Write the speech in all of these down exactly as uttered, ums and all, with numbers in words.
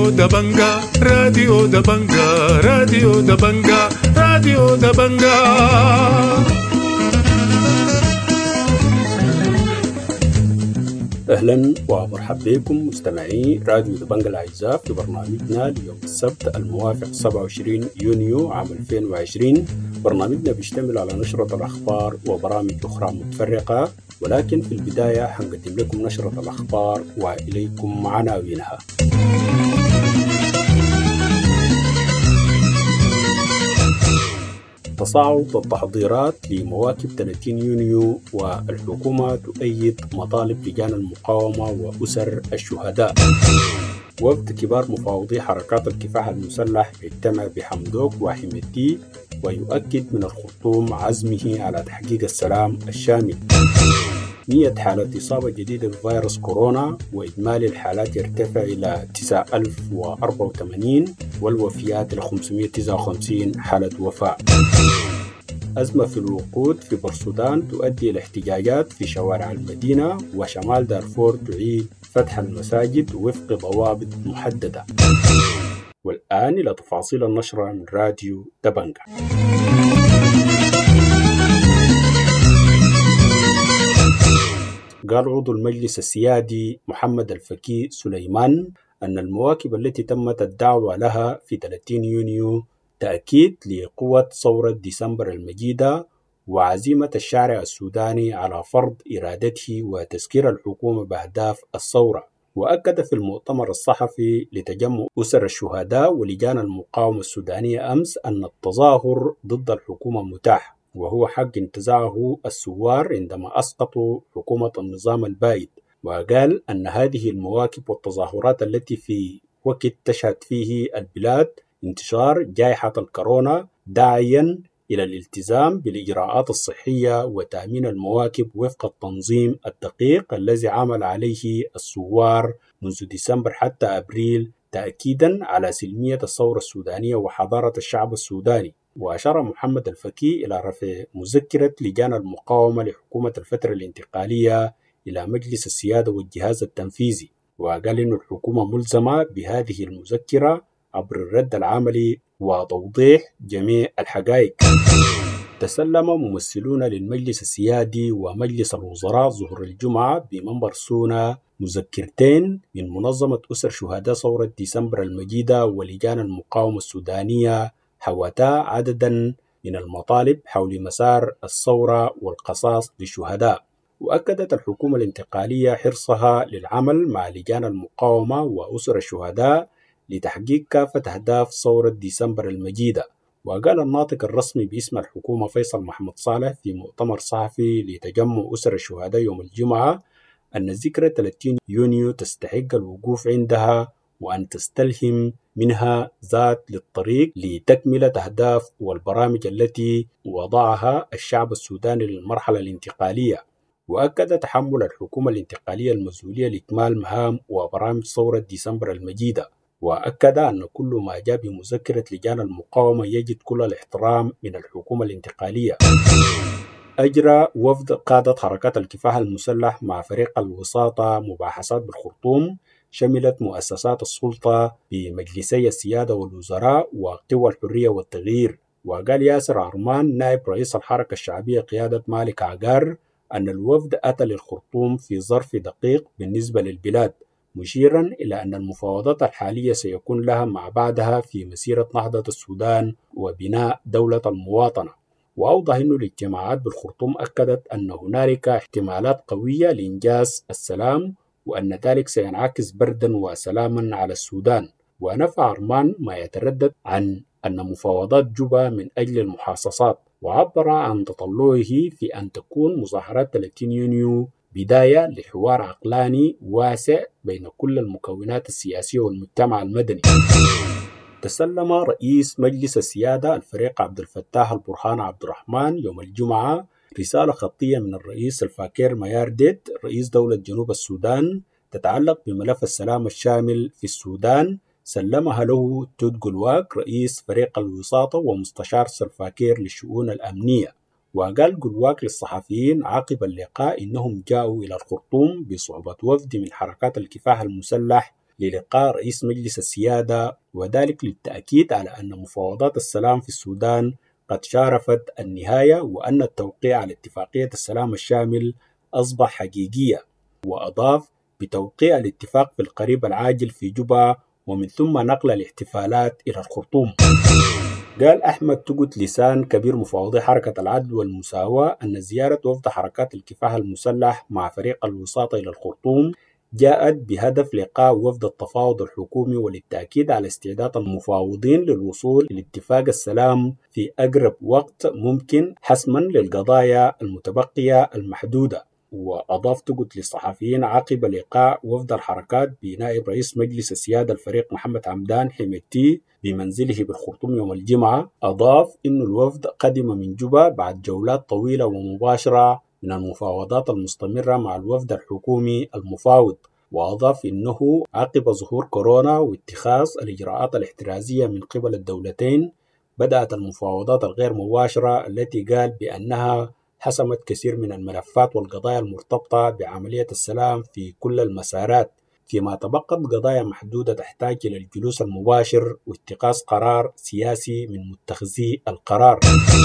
راديو دبنجا راديو دبنجا راديو دبنجا راديو دبنجا. أهلا ومرحبا بكم مستمعي راديو دبنجا الأعزاء في برنامجنا ليوم السبت الموافق سبعة وعشرين يونيو عام ألفين وعشرين. برنامجنا بيشتمل على نشرة الأخبار وبرامج أخرى متفرقة، ولكن في البداية حنقدم لكم نشرة الأخبار وإليكم عناوينها. تصاعد التحضيرات لمواكب ثلاثين يونيو والحكومة تؤيد مطالب لجان المقاومة وأسر الشهداء. وفد كبار مفاوضي حركات الكفاح المسلح يجتمع بحمدوك وحميدتي ويؤكد من الخرطوم عزمه على تحقيق السلام الشامل. مئة حالة إصابة جديدة بفيروس كورونا، وإجمالي الحالات يرتفع إلى تسعة آلاف وأربعة وثمانين والوفيات إلى خمسمئة وتسعة وخمسين حالة وفاة. أزمة في الوقود في بورسودان تؤدي إلى احتجاجات في شوارع المدينة، وشمال دارفور تعيد فتح المساجد وفق ضوابط محددة. والآن إلى تفاصيل النشرة من راديو دبنجا. قال عضو المجلس السيادي محمد الفكي سليمان أن المواكب التي تمت الدعوة لها في ثلاثين يونيو تأكيد لقوة ثورة ديسمبر المجيدة وعزيمة الشارع السوداني على فرض إرادته وتذكير الحكومة بأهداف الثورة. وأكد في المؤتمر الصحفي لتجمع أسر الشهداء ولجان المقاومة السودانية أمس أن التظاهر ضد الحكومة متاح، وهو حق انتزاعه الثوار عندما أسقطوا حكومة النظام البائد. وقال أن هذه المواكب والتظاهرات التي في وقت تشهد فيه البلاد انتشار جائحة الكورونا داعيا إلى الالتزام بالإجراءات الصحية وتأمين المواكب وفق التنظيم الدقيق الذي عمل عليه الثوار منذ ديسمبر حتى أبريل، تأكيدا على سلمية الثورة السودانية وحضارة الشعب السوداني. وأشار محمد الفكي إلى رفع مذكرة لجان المقاومة لحكومة الفترة الانتقالية إلى مجلس السيادة والجهاز التنفيذي، وقال إن الحكومة ملزمة بهذه المذكرة عبر الرد العملي وتوضيح جميع الحقائق. تسلم ممثلون للمجلس السيادي ومجلس الوزراء ظهر الجمعة بمنبر سونا مذكرتين من منظمة أسر شهداء ثورة ديسمبر المجيدة ولجان المقاومة السودانية حوتا عددا من المطالب حول مسار الثورة والقصاص للشهداء. وأكدت الحكومة الانتقالية حرصها للعمل مع لجان المقاومة وأسر الشهداء لتحقيق كافة أهداف ثورة ديسمبر المجيدة. وقال الناطق الرسمي باسم الحكومة فيصل محمد صالح في مؤتمر صحفي لتجمع أسر الشهداء يوم الجمعة أن ذكرى ثلاثين يونيو تستحق الوقوف عندها، وأن تستلهم منها ذات للطريق لتكملة أهداف والبرامج التي وضعها الشعب السوداني للمرحلة الانتقالية. وأكد تحمل الحكومة الانتقالية المسؤولية لإكمال مهام وبرامج ثورة ديسمبر المجيدة. وأكد أن كل ما جاء بمذكرة لجان المقاومة يجد كل الاحترام من الحكومة الانتقالية. أجرى وفد قادة حركات الكفاح المسلح مع فريق الوساطة مباحثات بالخرطوم شملت مؤسسات السلطة بمجلسي السيادة والوزراء وقوى الحرية والتغيير. وقال ياسر عرمان نائب رئيس الحركة الشعبية قيادة مالك عقار أن الوفد أتى للخرطوم في ظرف دقيق بالنسبة للبلاد، مشيرا إلى أن المفاوضات الحالية سيكون لها مع بعدها في مسيرة نهضة السودان وبناء دولة المواطنة. وأوضح أن الاجتماعات بالخرطوم أكدت أن هنالك احتمالات قوية لإنجاز السلام، وأن ذلك سينعكس بردا وسلاما على السودان. ونفى عرمان ما يتردد عن أن مفاوضات جوبا من أجل المحاصصات، وعبر عن تطلعه في أن تكون مظاهرات ثلاثين يونيو بداية لحوار عقلاني واسع بين كل المكونات السياسية والمجتمع المدني. تسلم رئيس مجلس السيادة الفريق عبد الفتاح البرهان عبد الرحمن يوم الجمعة رسالة خطية من الرئيس الفاكر ميارديت رئيس دولة جنوب السودان تتعلق بملف السلام الشامل في السودان، سلمها له تود جلواك رئيس فريق الوساطة ومستشار سلفاكير للشؤون الأمنية. وقال جلواك للصحفيين عقب اللقاء إنهم جاءوا إلى الخرطوم بصحبة وفد من حركات الكفاح المسلح للقاء رئيس مجلس السيادة، وذلك للتأكيد على أن مفاوضات السلام في السودان قد شارفت النهاية، وأن التوقيع على اتفاقية السلام الشامل أصبح حقيقية. وأضاف بتوقيع الاتفاق في القريب العاجل في جوبا، ومن ثم نقل الاحتفالات إلى الخرطوم. قال أحمد تقت لسان كبير مفوضي حركة العدل والمساواة أن زيارة وفد حركات الكفاح المسلح مع فريق الوساطة إلى الخرطوم جاءت بهدف لقاء وفد التفاوض الحكومي وللتأكيد على استعداد المفاوضين للوصول لاتفاق السلام في أقرب وقت ممكن حسما للقضايا المتبقية المحدودة. وأضاف تقت للصحفيين عقب لقاء وفد الحركات بنائب رئيس مجلس السيادة الفريق محمد حمدان حميدتي بمنزله بالخرطوم يوم الجمعة، أضاف إن الوفد قدم من جوبا بعد جولات طويلة ومباشرة من المفاوضات المستمرة مع الوفد الحكومي المفاوض. وأضاف إنه عقب ظهور كورونا واتخاذ الإجراءات الاحترازية من قبل الدولتين بدأت المفاوضات الغير مباشرة التي قال بأنها حسمت كثير من الملفات والقضايا المرتبطة بعملية السلام في كل المسارات، فيما تبقت قضايا محدودة تحتاج إلى الجلوس المباشر واتخاذ قرار سياسي من متخذي القرار.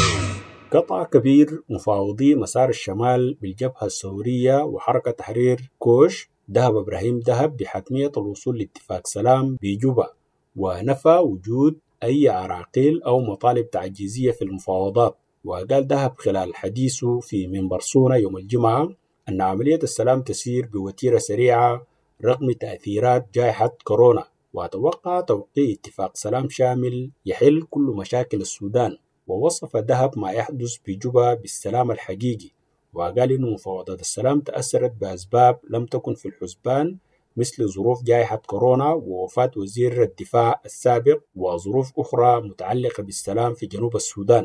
قطع كبير مفاوضي مسار الشمال بالجبهة الثورية وحركة تحرير كوش ذهب إبراهيم ذهب بحتمية الوصول لاتفاق سلام بجوبا، ونفى وجود أي عراقيل أو مطالب تعجيزية في المفاوضات. وقال ذهب خلال حديثه في منبر سونا يوم الجمعة أن عملية السلام تسير بوتيرة سريعة رغم تأثيرات جائحة كورونا، وأتوقع توقيع اتفاق سلام شامل يحل كل مشاكل السودان. ووصف ذهب ما يحدث بجوبا بالسلام الحقيقي، وقال إن مفاوضات السلام تأثرت بأسباب لم تكن في الحسبان مثل ظروف جائحة كورونا ووفاة وزير الدفاع السابق وظروف أخرى متعلقة بالسلام في جنوب السودان.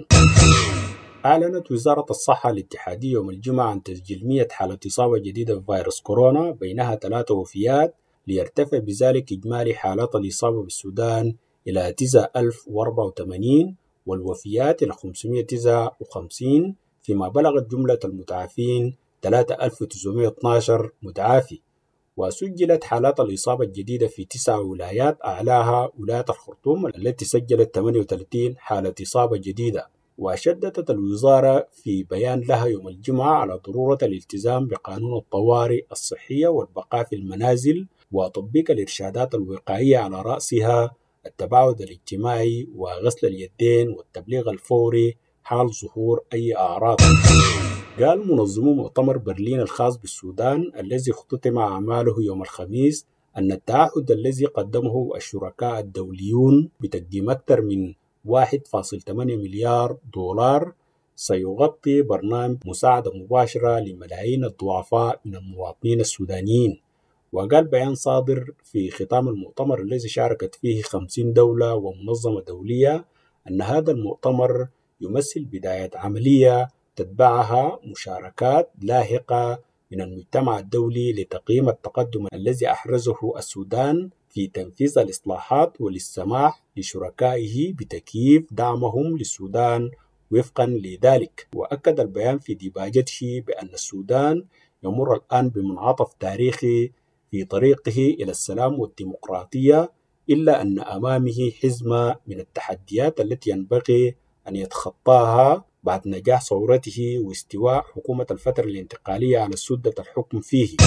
أعلنت وزارة الصحة الاتحادية يوم الجمعة عن تسجيل مئة حالة إصابة جديدة بفيروس كورونا، بينها ثلاثة وفيات، ليرتفع بذلك إجمالي حالات الإصابة بالسودان إلى تسعة آلاف وأربعة وثمانين والوفيات إلى خمسمئة وتسعة وخمسين، فيما بلغت جملة المتعافين ثلاثة آلاف وتسعمئة واثني عشر متعافي. وسجلت حالات الإصابة الجديدة في تسع ولايات، أعلاها ولاية الخرطوم التي سجلت ثمانية وثلاثين حالة إصابة جديدة. وشددت الوزارة في بيان لها يوم الجمعة على ضرورة الالتزام بقانون الطوارئ الصحية والبقاء في المنازل وتطبيق الإرشادات الوقائية على رأسها التباعد الاجتماعي وغسل اليدين والتبليغ الفوري حال ظهور أي أعراض. قال منظمو مؤتمر برلين الخاص بالسودان الذي اختتم أعماله يوم الخميس أن التعهد الذي قدمه الشركاء الدوليون بتقديم أكثر من واحد فاصلة ثمانية مليار دولار سيغطي برنامج مساعدة مباشرة لملايين الضعفاء من المواطنين السودانيين. وقال بيان صادر في ختام المؤتمر الذي شاركت فيه خمسين دولة ومنظمة دولية أن هذا المؤتمر يمثل بداية عملية تتبعها مشاركات لاحقة من المجتمع الدولي لتقييم التقدم الذي أحرزه السودان في تنفيذ الإصلاحات وللسماح لشركائه بتكييف دعمهم للسودان وفقا لذلك. وأكد البيان في ديباجته بأن السودان يمر الآن بمنعطف تاريخي في طريقه إلى السلام والديمقراطية، إلا أن أمامه حزمة من التحديات التي ينبغي أن يتخطاها بعد نجاح ثورته واستواء حكومة الفترة الانتقالية على سدة الحكم فيه.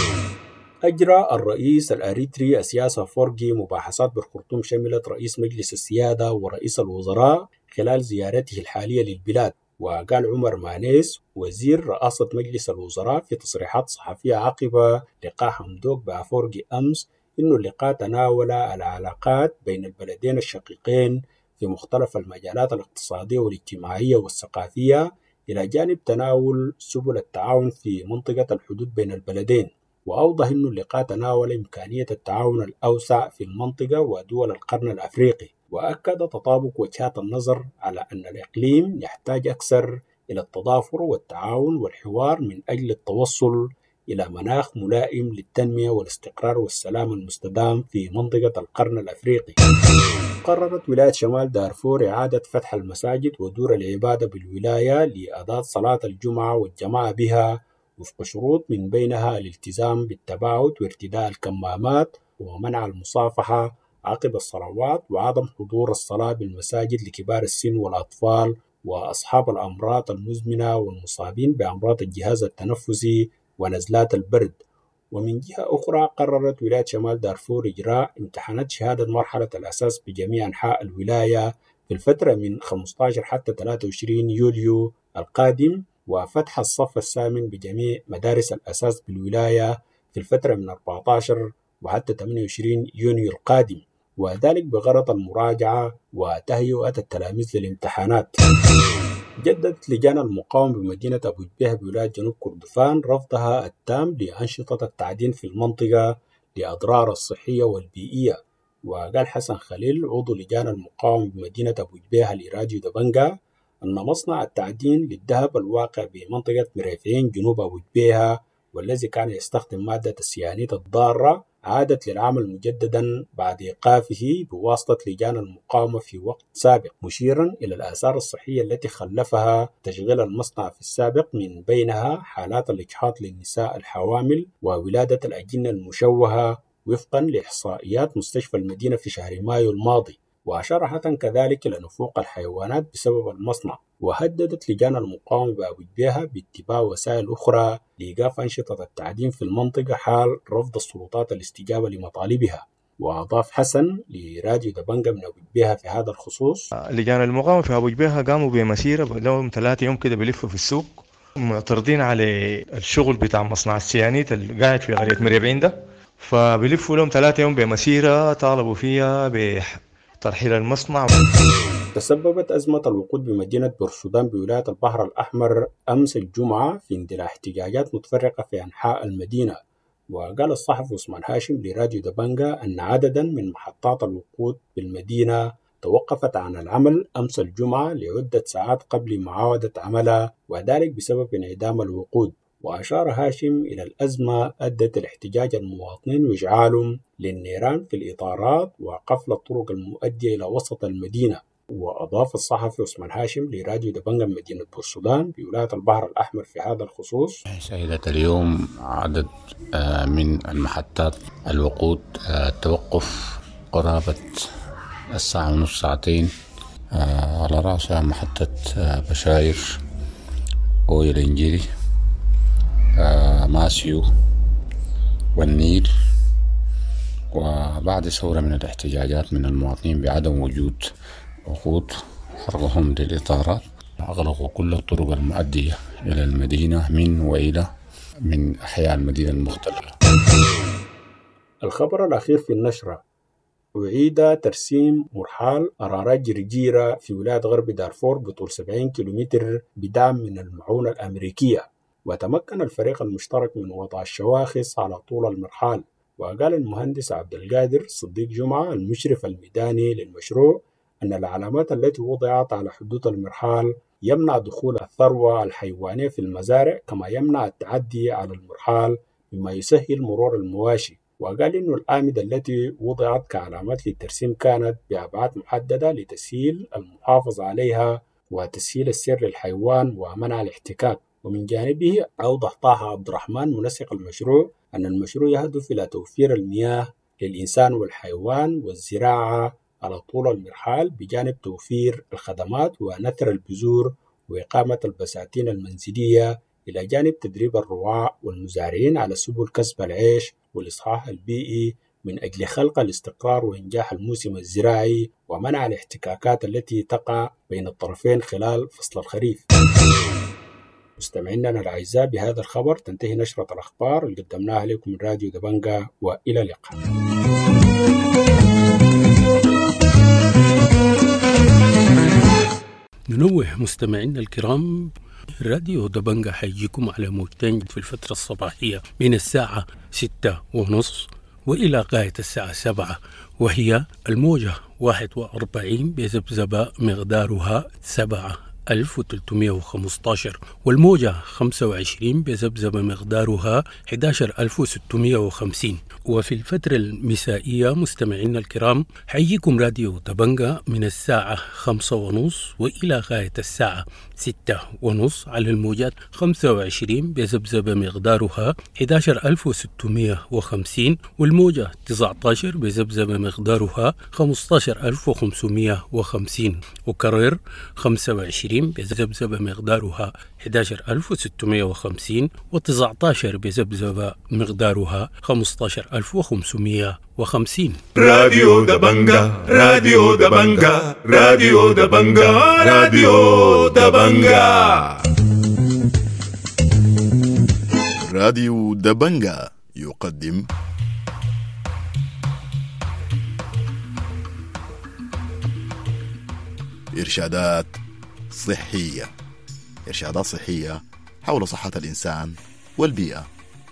أجرى الرئيس الأريتري السياسة فورجي مباحثات بالخرطوم شملت رئيس مجلس السيادة ورئيس الوزراء خلال زيارته الحالية للبلاد. وقال عمر مانيس وزير رئاسة مجلس الوزراء في تصريحات صحفية عقب لقاء حمدوك بأفورجي أمس إنه اللقاء تناول العلاقات بين البلدين الشقيقين في مختلف المجالات الاقتصادية والاجتماعية والثقافية، إلى جانب تناول سبل التعاون في منطقة الحدود بين البلدين. وأوضح أن اللقاء تناول إمكانية التعاون الأوسع في المنطقة ودول القرن الأفريقي، وأكد تطابق وجهات النظر على أن الإقليم يحتاج أكثر إلى التضافر والتعاون والحوار من أجل التوصل إلى مناخ ملائم للتنمية والاستقرار والسلام المستدام في منطقة القرن الأفريقي. قررت ولاية شمال دارفور إعادة فتح المساجد ودور العبادة بالولاية لأداء صلاة الجمعة والجماعة بها وفق شروط من بينها الالتزام بالتباعد وارتداء الكمامات ومنع المصافحة عقب الصلوات وعدم حضور الصلاة بالمساجد لكبار السن والأطفال وأصحاب الأمراض المزمنة والمصابين بأمراض الجهاز التنفسي ونزلات البرد. ومن جهة أخرى قررت ولاية شمال دارفور إجراء امتحانات شهادة مرحلة الأساس بجميع أنحاء الولاية في الفترة من خمسة عشر حتى ثلاثة وعشرين يوليو القادم، وفتح الصف الثامن بجميع مدارس الأساس بالولاية في الفترة من أربعة عشر وحتى ثمانية وعشرين يونيو القادم، وذلك بغرض المراجعة وتهيئة التلاميذ للامتحانات. جددت لجان المقاومة بمدينة أبو جبيه بولاية جنوب كردفان رفضها التام لأنشطة التعدين في المنطقة لأضرار الصحية والبيئية. وقال حسن خليل عضو لجان المقاومة بمدينة أبو جبيه الإيراجي دبنجا أن مصنع التعدين للذهب الواقع بمنطقة مريفعين جنوب أبو جبيه والذي كان يستخدم مادة السيانيد الضارة عادت للعمل مجددا بعد إيقافه بواسطة لجان المقاومة في وقت سابق، مشيرا إلى الآثار الصحية التي خلفها تشغيل المصنع في السابق، من بينها حالات الإجهاض للنساء الحوامل وولادة الأجنة المشوهة وفقا لإحصائيات مستشفى المدينة في شهر مايو الماضي. وأشار حتى كذلك إلى نفوق الحيوانات بسبب المصنع. وهددت لجان المقاومة بأبو جبيه باتباع وسائل أخرى لإيقاف أنشطة التعدين في المنطقة حال رفض السلطات الاستجابة لمطالبها. وأضاف حسن لراديو دبنجا من أبو جبيه في هذا الخصوص: لجان المقاومة في أبو جبيه قاموا بمسيرة لهم ثلاثة يوم كده بيلفوا في السوق معترضين على الشغل بتاع مصنع السيانيت اللي قاعد في قرية مريبعين ده، فبيلفوا لهم ثلاثة يوم بمسيرة طالبوا فيها بترحيل المصنع. تسببت أزمة الوقود بمدينة بورسودان بولاية البحر الأحمر أمس الجمعة في اندلاع احتجاجات متفرقة في أنحاء المدينة. وقال الصحفي عثمان هاشم لراديو دبنجا أن عددا من محطات الوقود بالمدينة توقفت عن العمل أمس الجمعة لعدة ساعات قبل معاودة عملها، وذلك بسبب انعدام الوقود. وأشار هاشم إلى الأزمة أدت الاحتجاج المواطنين وإشعالهم للنيران في الإطارات وقفل الطرق المؤدية إلى وسط المدينة. وأضاف الصحفي عثمان هاشم لراديو دبنجا مدينة بورسودان بولاية البحر الأحمر في هذا الخصوص: شهدت اليوم عدد من المحطات الوقود توقف قرابة الساعة ونصف ساعتين، على رأسها محطة بشاير ويلنجيري ماسيو والنيل. وبعد ثورة من الاحتجاجات من المواطنين بعدم وجود وقود حرقهم للإطارات، أغلقوا كل الطرق المؤدية إلى المدينة من وإلى من أحياء المدينة المختلفة. الخبر الأخير في النشرة: أعيد ترسيم مرحال أرارات جرجيرة في ولاية غرب دارفور بطول سبعين كيلومتر بدعم من المعونة الأمريكية. وتمكن الفريق المشترك من وضع الشواخص على طول المرحال. وقال المهندس عبد القادر صديق جمعة المشرف الميداني للمشروع أن العلامات التي وضعت على حدود المرحال يمنع دخول الثروة الحيوانية في المزارع، كما يمنع التعدي على المرحال مما يسهل مرور المواشي. وقال إنه الأعمدة التي وضعت كعلامات للترسيم كانت بأبعاد محددة لتسهيل المحافظة عليها وتسهيل السير للحيوان ومنع الاحتكاك. ومن جانبه أوضح طه عبد الرحمن منسق المشروع أن المشروع يهدف إلى توفير المياه للإنسان والحيوان والزراعة على طول المرحال، بجانب توفير الخدمات ونثر البذور وإقامة البساتين المنزلية، إلى جانب تدريب الرعاة والمزارعين على سبل كسب العيش والإصلاح البيئي من أجل خلق الاستقرار وإنجاح الموسم الزراعي ومنع الاحتكاكات التي تقع بين الطرفين خلال فصل الخريف. مستمعينا الأعزاء، بهذا الخبر تنتهي نشرة الأخبار اللي قدمناها لكم من راديو دبنجا، وإلى اللقاء. ننوه مستمعينا الكرام، راديو دبنجا حيجيكم على موجتين في الفترة الصباحية من الساعة ستة ونصف وإلى غاية الساعة سبعة، وهي الموجة واحد وأربعين بذبذبة مقدارها سبعة ألف وثلاثمائة وخمسة عشر، والموجة خمسة وعشرين بذبذبة مقدارها أحد عشر ألف وستمائة وخمسين. وفي الفترة المسائية مستمعينا الكرام حييكم راديو دبنجة من الساعة خمسة ونص وإلى غاية الساعة ستة ونص على الموجات خمسة وعشرين بذبذبة مقدارها أحد عشر ألف وستمائة وخمسين، والموجة تسعة عشر بذبذبة مقدارها خمسة عشر ألف وخمسمائة وخمسين، وكرر خمسة وعشرين بذبذبة مقدارها أحد عشر ألف وستمائة وخمسين، وتسعة عشر بذبذبة مقدارها خمسة عشر ألف وخمسمائة وخمسين. راديو دبنجا راديو دبنجا راديو دبنجا راديو دبنجا راديو دبنجا يقدم إرشادات صحية إرشادات صحية حول صحة الإنسان والبيئة.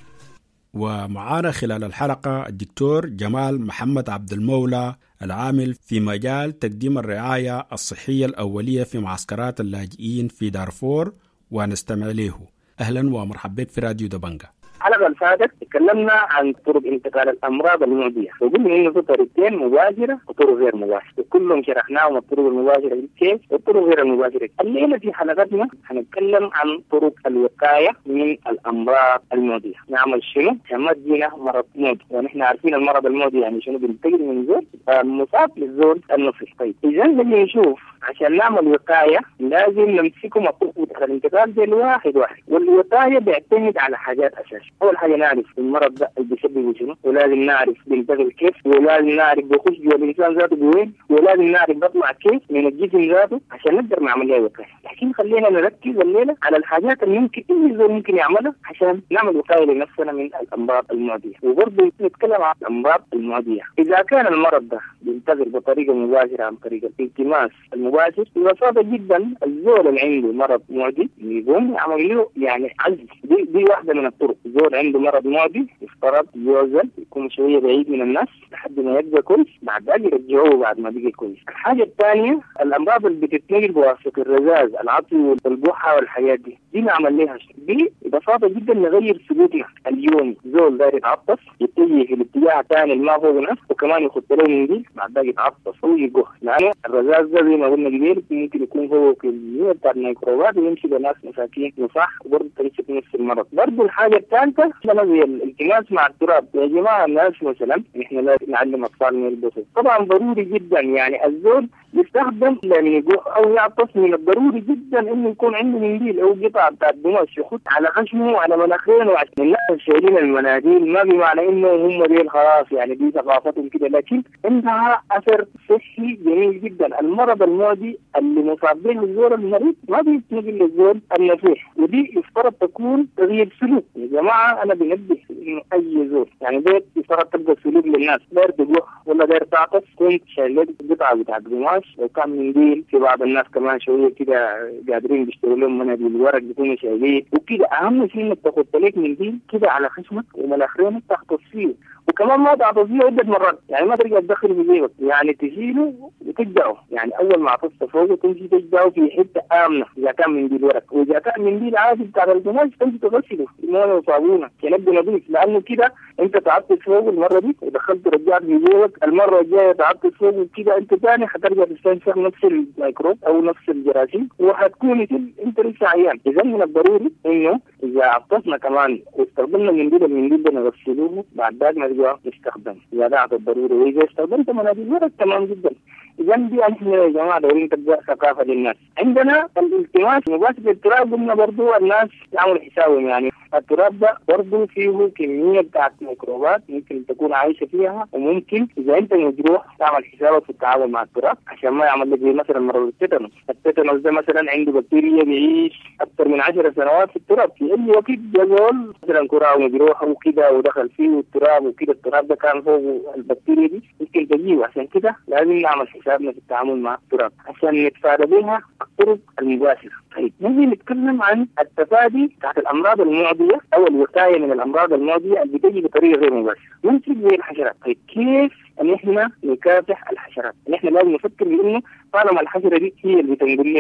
ومعانا خلال الحلقة الدكتور جمال محمد عبد المولى العامل في مجال تقديم الرعاية الصحية الأولية في معسكرات اللاجئين في دارفور، ونستمع له. أهلا ومرحبا في راديو دبنجة. الحلقة اللي فاتت تكلمنا عن طرق انتقال الأمراض المعدية، وقلنا إنه في طريقتين مباشرة وطرق غير مباشرة، وكلهم شرحناهم الطرق المباشرة كيف والطرق غير المباشرة. الليلة في حلقتنا هنتكلم عن طرق الوقاية من الأمراض المعدية. نعمل شنو؟ ما تجينا مرض معدي، ونحن عارفين المرض المعدي يعني شنو، بينتقل من زول مصاب للزول النصفي. طيب إذا نجي نشوف عشان نعمل وقاية لازم نمسكهم الطرق بتاع الانتقال دي الواحد واحد، والوقاية بيعتمد على حاجات أساسية. أول حاجة نعرف المرض ده اللي بيسببه شنو، ولازم نعرف بينتقل كيف، ولازم نعرف بيخش جوا الإنسان ذاته بوين، ولازم نعرف بيطلع كيف من الجسم ذاته عشان نقدر نعمل لها وقاية. لكن خلينا نركز الليلة على الحاجات اللي ممكن أي زول ممكن يعملها عشان نعمل وقاية لنفسنا من الأمراض المعدية. وبرضه نتكلم عن الأمراض المعدية. إذا كان المرض ده بينتقل بطريقة مباشرة عن طريق الالتماس المباشر، ببساطة جدا الزول اللي عنده مرض معدي يقوم يعمل له يعني عزل. دي دي واحدة من الطرق. زول عنده مرض معدي يفترض يوزن يكون شوية بعيد من الناس لحد ما يبقى كويس، بعد ذلك يرجعوه بعد ما بقى كويس. الحاجة الثانية الأمراض اللي بتتنقل بواسطة الرذاذ العطي والبحة والحاجات دي، دي نعمل لها شيء. دي ببساطة جدا نغير سلوكنا اليومي. زول داير يتعطس يتجه في الاتجاه الثاني اللي ما فوق نفسه، وكمان يخط له منديل بعد ذلك يتعطس ويجوه، لأنه الرذاذ ده زي ما قلنا قبل ممكن يكون هو كمية بتاع الميكروبات ويمشي لناس مساكين وصح، وبرضه تمسك نفس المرض. برضه الحاجة الثالثة لما زي الالتماس مع التراب. يا جماعة الناس مثلا نحن لا نعلم أطفالنا يلبسوا، طبعا ضروري جدا يعني الزول يستخدم لأن يجوه أو يعطس، من الضروري جدا إنه يكون عنده منديل أو قطعة بتاع قماش يخط على خشمه وعلى مناخيره. وعشان الناس شايلين المناديل ما بمعنى إنه هم دي خلاص يعني دي ثقافتهم كده، لكن عندها أثر صحي جميل جدا. المرض المعدي اللي مصاب به الزول المريض ما بيتنقل للزول النفيح، ودي يفترض تكون تغيير سلوك. يا جماعة أنا بنبه إنه أي زول يعني بيت يفترض تبقى سلوك للناس، داير تجوه ولا داير تعطس كنت شايلين قطعة بتاع قماش، لو كان منديل في بعض الناس كمان شوية كده قادرين بيشتروا لهم مناديل الورق بيكونوا شايلين وكده. أهم شيء إنك تاخد لك منديل كده على خشمك ومناخيرك تحطس فيه، وكمان ما تعطس فيه عدة مرات، يعني ما ترجع تدخل في جيبك، يعني تشيله وتجدعه. يعني أول ما عطست فوقه تمشي تجدعه في حتة آمنة إذا كان منديل ورق، وإذا كان منديل عادي بتاع القماش تمشي تغسله بمويه وصابونة ينبي نظيف، لأنه كده أنت تعطس فوقه المرة دي ودخلت رجعت في جيبك، المرة الجاية تعطس فوقه كده أنت ثاني هترجع تستنشق نفس الميكروب أو نفس الجراثيم وهتكون أنت لسه عيان. إذا من الضروري إنه إذا عطسنا كمان واستخدمنا منديل، المنديل ده نغسلوه بعد ذلك نرجع نستخدم إذا ده الضروري. وإذا استخدمت مناديل ورق تمام جدا. إذا دي احنا يا جماعة دايرين تبقى ثقافة للناس. عندنا الالتماس مباشر التراب، قلنا برضو الناس يعملوا حسابهم، يعني التراب ده برضو فيه كمية بتاعت ميكروبات ممكن تكون عايشة فيها، وممكن إذا أنت مجروح تعمل حسابك في التعامل مع التراب عشان ما يعمل لك زي مثلا مرض التيتانوس. التيتانوس ده مثلا عنده بكتيريا بيعيش أكثر من عشر سنوات في التراب، في أي وقت جزول مثلا كرة مجروح وكده ودخل فيه التراب وكده، التراب ده كان فوق البكتيريا دي ممكن تجيه. عشان كده لازم نعمل حسابنا في التعامل مع التراب عشان نتفادى بها الطرق المباشرة. طيب نجي نتكلم عن التفادي بتاعت الأمراض المعدية أو الوقاية من الأمراض المعدية اللي بتجي بطريقة غير مباشرة، ممكن زي الحشرات. طيب كيف أن إحنا نكافح الحشرات؟ إن إحنا لازم نفكر بأنه طالما الحشرة دي هي اللي بتنقل لنا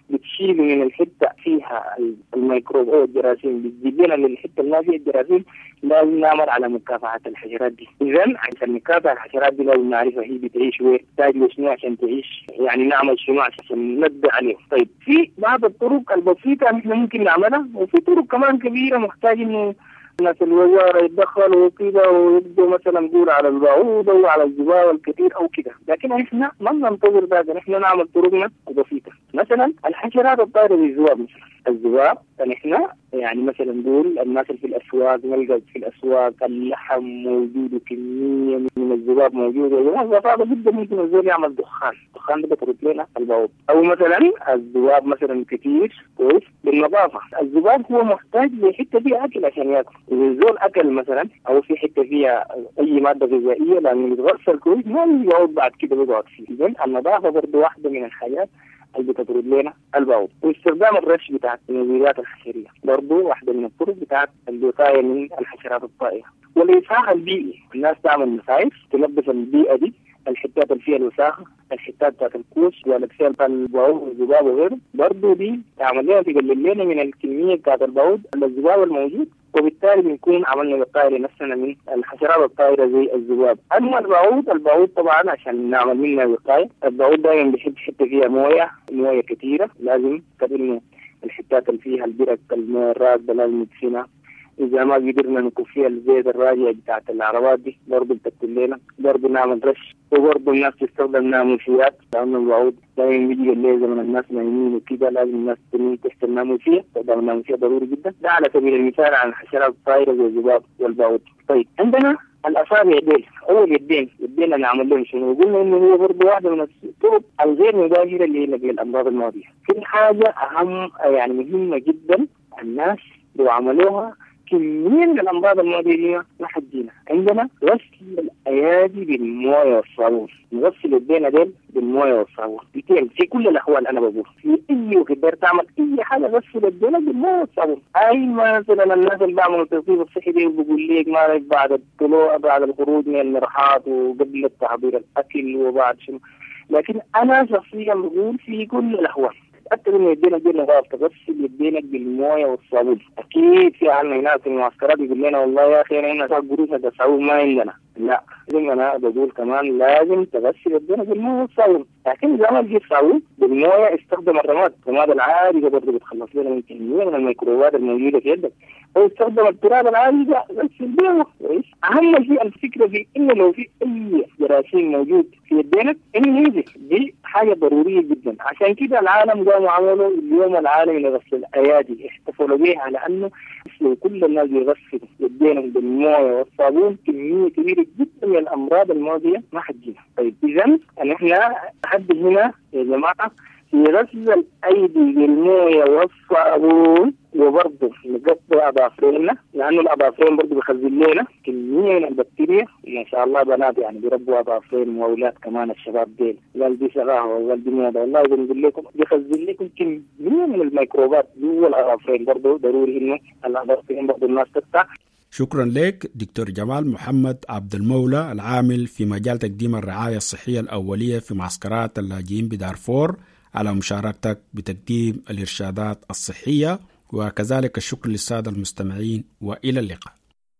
بتشيل من الحته فيها الميكروب او الجراثيم بتجيب لنا للحته اللي ما فيها الجراثيم، لازم نعمل على مكافحه الحشرات دي. اذا عشان نكافح الحشرات دي لازم نعرفها هي بتعيش وين، تحتاج شنو عشان تعيش، يعني نعمل شنو عشان ننبه عليه. طيب في بعض الطرق البسيطه احنا ممكن نعملها، وفي طرق كمان كبيره محتاج انه الناس الوزارة يتدخلوا وكذا ويبدوا مثلا نقول على البعوضة وعلى الذباب الكثير أو كذا، لكن احنا ما ننتظر ذلك، احنا نعمل طرقنا بسيطة. مثلا الحشرات الطائرة زي الذباب، مثلا الذباب فنحن يعني مثلا نقول الناس اللي في الأسواق نلقى في الأسواق اللحم موجود وكمية من الذباب موجودة، وهذا جدا ممكن الزول يعمل دخان، الدخان ده بترد لنا البعوض. أو مثلا الذباب مثلا كثير كويس بالنظافة، الذباب هو محتاج لحتة فيها أكل عشان يأكل، إذا الزول أكل مثلا أو في حتة فيها أي مادة غذائية لأنه يتغسل كويس ما يقعد بعد كده بيقعد فيه. إذن النظافة برضه واحدة من الحاجات اللي بتطرد لنا البعوض. واستخدام الرش بتاعت المبيدات الحشرية برضه واحدة من الطرق بتاعت الوقاية من الحشرات الطائرة. والإصلاح البيئي، الناس تعمل مصايف تنظف البيئة دي، الحتات اللي فيها الوساخة، الحتات بتاعت الكوش والأكسير بتاع البعوض والذباب وغيره، برضه دي تعمل لنا تقلل لنا من الكمية بتاعت البعوض الذباب الموجود، وبالتالي بنكون عملنا وقاية لنفسنا من الحشرات الطائرة زي الذباب. أما البعوض، البعوض طبعا عشان نعمل منها وقاية، البعوض دائما بيحب حتة فيها موية، موية كثيرة، لازم كأنه الحتات اللي فيها البرك الموية الراكدة لازم ندفنها. إذا ما قدرنا نكون فيها الزيت الراجع بتاعت العربات دي برضه بتقتل لنا، برضه نعمل رش. وبرضه الناس تستخدم ناموسيات، لأن البعوض دائما بيجي الليل زمن الناس نايمين وكده لازم الناس تنام تحت الناموسية، استخدام الناموسية ضروري جدا. ده على سبيل المثال عن الحشرات الطائرة زي الذباب والبعوض. طيب عندنا الأصابع ديل أو اليدين، يدينا نعمل لهم شنو؟ قلنا إنه هو برضه واحدة من الطرق الغير مباشرة اللي نقل الأمراض الماضية. في حاجة أهم يعني مهمة جدا الناس لو عملوها كمية من الأمراض المعدية ما حدينا. عندنا غسل الأيادي بالموية والصابون، نغسل يدينا ديل بالموية والصابون بتين في كل الأحوال. أنا بقول في أي وقت تعمل أي حاجة غسل يدينا بالموية والصابون. أي مثلا الناس اللي بيعملوا التنظيف الصحي دي بقول لك ما بعد الطلوع بعد الخروج من المرحاض وقبل التحضير الأكل وبعد شنو، لكن أنا شخصيا بقول في كل الأحوال تأكد إن يدينا دي نظافة، تغسل يدينك بالموية والصابون. أكيد في عنا هناك في المعسكرات يقول لنا والله يا أخي أنا هنا قروش الصابون ما عندنا، لا لازم أنا بقول كمان لازم تغسل يدينا بالموية والصابون. لكن إذا ما لقيت صابون بالموية استخدم الرماد، الرماد العادي برضه بتخلص لنا من كمية من الميكروبات الموجودة في يدك، أو استخدم التراب العادي ده غسل بيه كويس. أهم شيء الفكرة في إنه لو في أي جراثيم موجود في يدينك إنه ينزل، دي حاجة ضرورية جدا. عشان كده العالم قاموا عملوا اليوم العالمي لغسل الأيادي، احتفلوا به على أنه لو كل الناس يغسلوا يدينهم بالموية والصابون كمية كبيرة جدا من الأمراض الماضية ما حدينا. طيب إذا نحن لحد هنا يا جماعة في غسل الأيدي بالموية والصابون، وبرضه نقطع أظافرنا لأنه الأظافرين برضه بيخزن لنا كمية من البكتيريا. ما شاء الله بنات يعني بيربوا أظافرين وأولاد كمان الشباب ديل، قال دي شغاها وقال دي موضة، والله بنقول لكم بيخزن لكم كمية من الميكروبات جوا الأظافرين. برضه ضروري إنه الأظافرين برضه الناس تقطع. شكرا لك دكتور جمال محمد عبد المولى، العامل في مجال تقديم الرعاية الصحية الأولية في معسكرات اللاجئين بدارفور، على مشاركتك بتقديم الإرشادات الصحية. وكذلك الشكر للسادة المستمعين، وإلى اللقاء.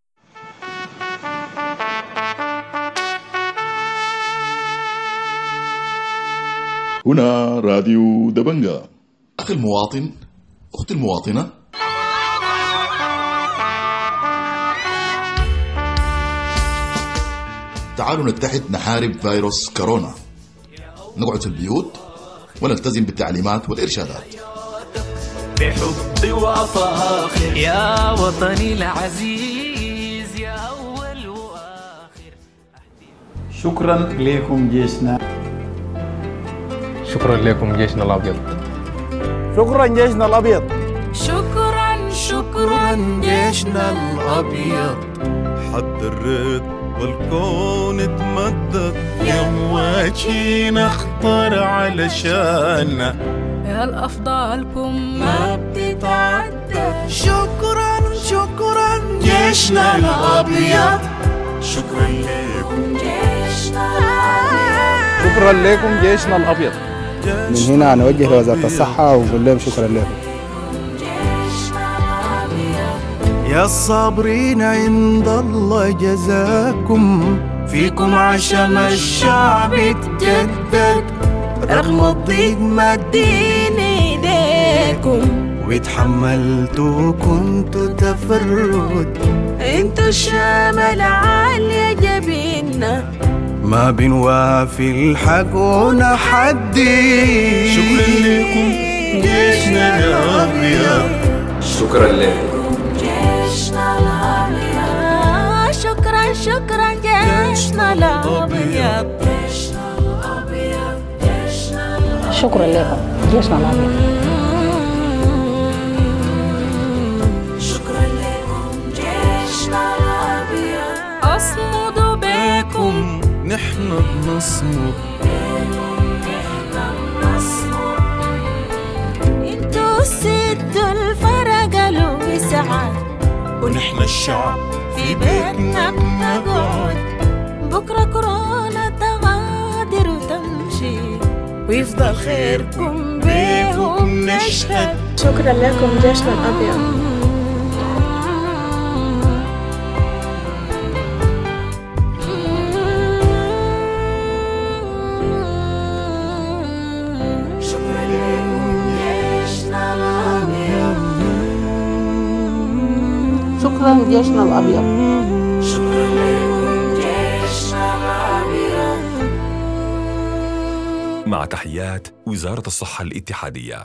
هنا راديو دبنجا. أخي المواطن، أختي المواطنة، تعالوا نتحد نحارب فيروس كورونا، نقعد في البيوت ونلتزم بالتعليمات والإرشادات. بحب وفاخر يا وطني العزيز يا أول وآخر. شكرا لكم جيشنا، شكرا لكم جيشنا الأبيض، شكرا جيشنا الأبيض، شكرا شكرا جيشنا الأبيض. حضرت والكون اتمدد يا مواجهين اخطر علشاننا، يا الأفضالكم ما بتتعدى. شكرا شكرا جيشنا الأبيض، شكرا لكم جيشنا الأبيض، شكرا لكم جيشنا الأبيض، من هنا نوجه لوزارة الصحة ونقول لهم شكرا لكم. يا الصابرين عند الله جزاكم، فيكم عشم الشعب تجدد، رغم الضيق مدين ايديكم، واتحملتوا كنتوا تفرد، انتوا الشمال عالية جبيننا، ما بنوافي الحق ونحدي. شكرا لكم جيشنا الأبيض، شكرا لكم جيشنا الأبيض، شكرا شكرا جيشنا الأبيض، شكرا لكم جيشنا الأبيض، شكرا لكم جيشنا الأبيض، أصمدوا بكم نحن بنصمد، انتوا السدوا الفرق الوسعة، ونحن الشعب في بيتنا بنقعد، بكرة كورونا تغادر وتمشي، ويفضل خيركم بيهم نشهد. شكرا لكم جيشنا الأبيض. شكرا جيشنا الأبيض، شكرا لكم جيشنا الأبيض. مع تحيات وزارة الصحة الاتحادية.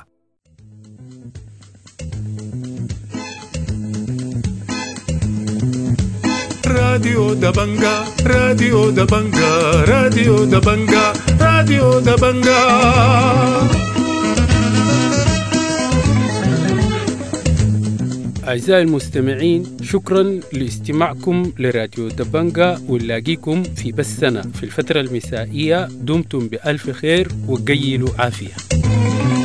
راديو دبنجا راديو دبنجا راديو دبنجا راديو دبنجا. أعزائي المستمعين، شكرا لاستماعكم لراديو دبنجا، ونلاقيكم في بثنا في الفترة المسائية. دمتم بألف خير وقيلوا عافية.